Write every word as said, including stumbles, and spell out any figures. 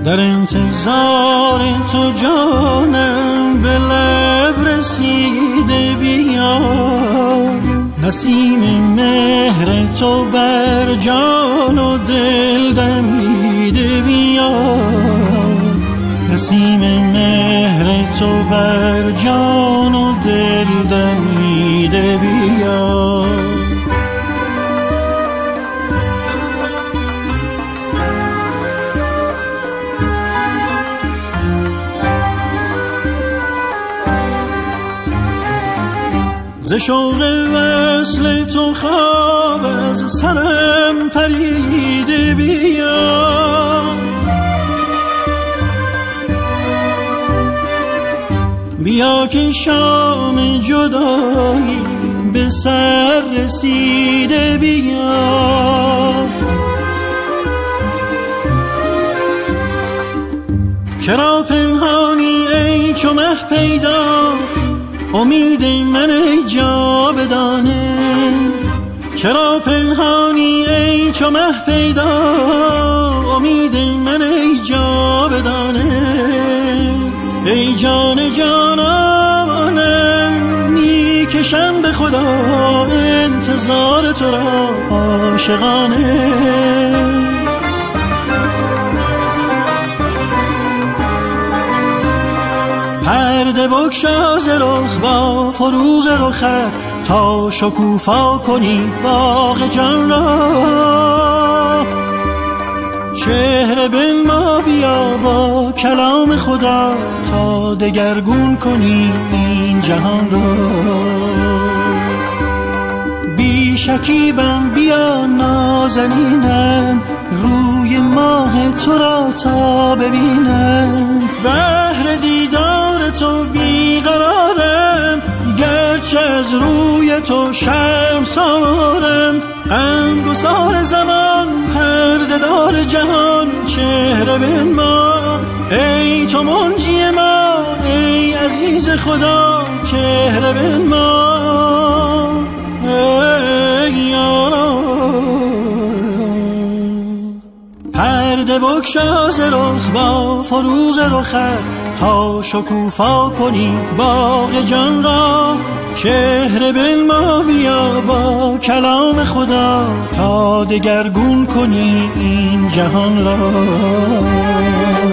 در انتظار تو جانم به لب رسیده بیا، نسیم مهر تو بر جان و دل دمیده بیا، نسیم مهر تو بر جان و دل دمیده بیا. ز شوق وصل تو خواب از سرم پریده بیا، بیا که شام جدایی به سر رسیده بیا. چرا پنهانی ای چو مه پیدا، امید من ای جاودانه، چرا پنهانی ای چو مه پیدا، امید من ای جاودانه. ای جان جانانم میکشم به خدا انتظار تو را عاشقانه. پرده بگشا ز رخ با فروغ رخت، تا شکوفا کنی باغ جان را. چهره بنما بیا با کلام خدا، تا دگرگون کنی این جهان را. بی شکیبم بیا نازنینم، روی ماه تو را تا ببینم. بهر دیدار تو بیقرارم، گرچه از روی تو شرمسارم. غمگسار زمان پرده دار جهان، چهره بنما ای تو منجی ما، ای عزیز خدا چهره بنما. ای یارا پرده بگشا ز رخ با فروغ رخت، تا شکوفا کنی باغ جان را. چهره بنما بیا با کلام خدا، تا دگرگون کنی این جهان را.